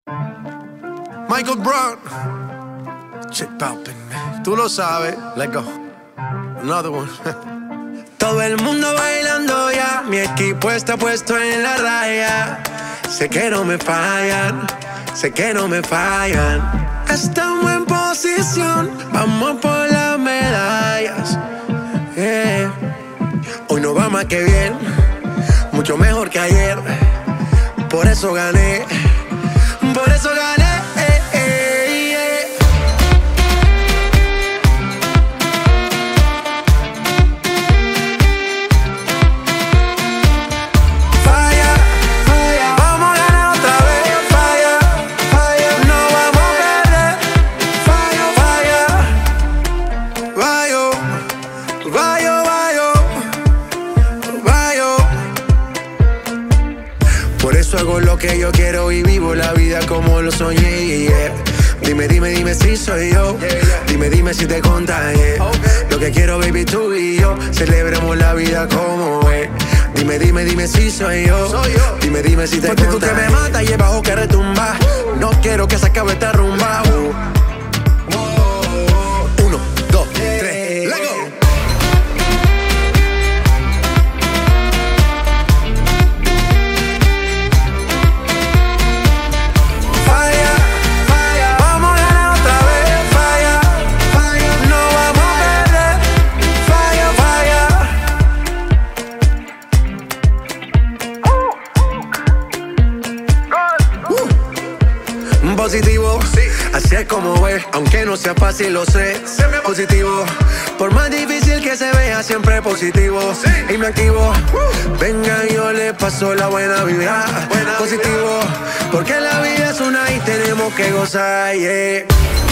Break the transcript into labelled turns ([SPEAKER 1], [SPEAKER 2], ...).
[SPEAKER 1] Michael Brown. Shit poppin', man. Tú lo sabes. Let go. Another one. Todo el mundo bailando ya. Mi equipo está puesto en la raya. Sé que no me fallan. Sé que no me fallan. Estamos en posición. Vamos por las medallas. Yeah. Hoy no va más que bien. Mucho mejor que ayer. Por eso gané. Por eso gané. Hago lo que yo quiero y vivo la vida como lo soñé, yeah. Dime, dime, dime si soy yo. Dime, dime si te contagié. Lo que quiero, baby, tú y yo. Celebremos la vida como es. Dime, dime, dime si soy yo. Dime, dime si te contagié. Porque tú que me matas y el bajo que retumba. No quiero que se acabe esta rumba. 1, 2, 3, let's go. Positivo, sí. Así es como es, aunque no sea fácil, lo sé. Positivo, por más difícil que se vea, siempre positivo, sí. Y me activo, venga, yo le paso la buena vibra. Positivo, porque la vida es una y tenemos que gozar, yeah.